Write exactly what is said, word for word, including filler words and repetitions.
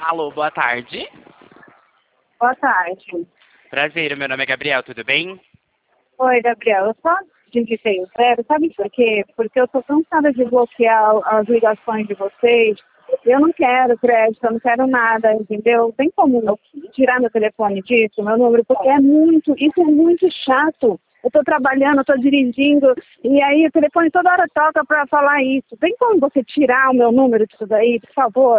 Alô, boa tarde. Boa tarde. Prazer, meu nome é Gabriel, tudo bem? Oi, Gabriel. Eu só digitei o zero, sabe por quê? Porque eu tô cansada de bloquear as ligações de vocês. Eu não quero crédito, eu não quero nada, entendeu? Tem como eu tirar meu telefone disso, meu número, porque é muito, isso é muito chato. Eu tô trabalhando, eu tô dirigindo, e aí o telefone toda hora toca pra falar isso. Tem como você tirar o meu número disso daí, por favor?